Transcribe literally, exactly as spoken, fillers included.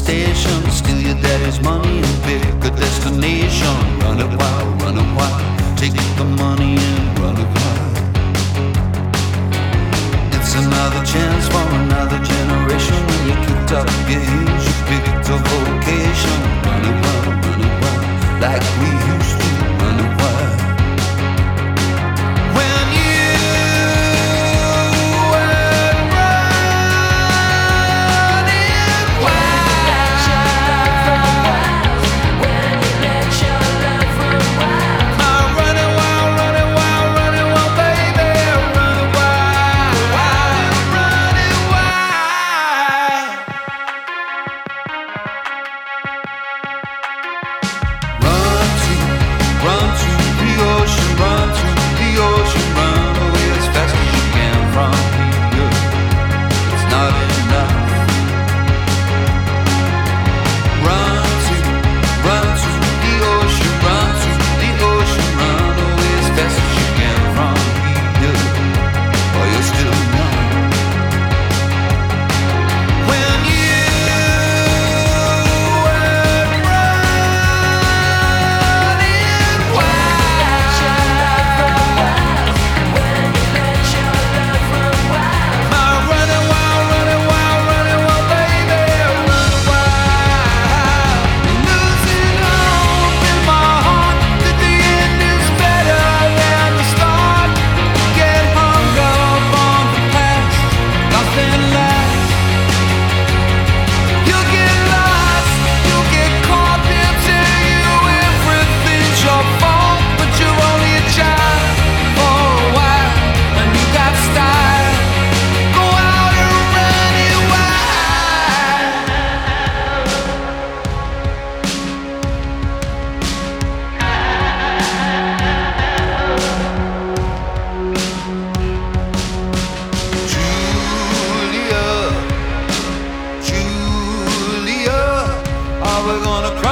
station, steal your daddy's money and pick a destination. Run it wild, run it wild, take the money and run it wild. It's another chance for another generation. When you kicked up your heels, you picked a vocation. Run it wild, run it wild, like we used to. Run it wild. We're gonna cry.